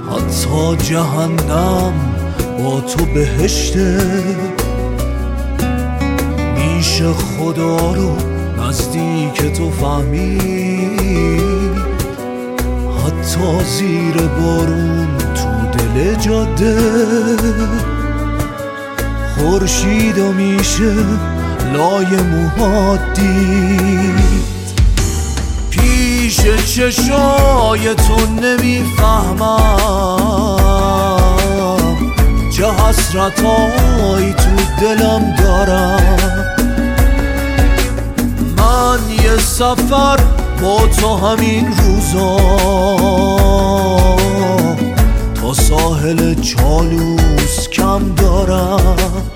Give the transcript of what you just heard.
حتی جهنم با تو بهشته. میشه خدا رو نزدیک تو فهمید، حتی زیر بارون تو دل جاده. خورشیدو میشه لای موهات دید، پیش چشای تو نمیفهمم چه حسرتایی تو دلم دارم. من یه سفر با تو همین روزا تا ساحل چالوس کم دارم.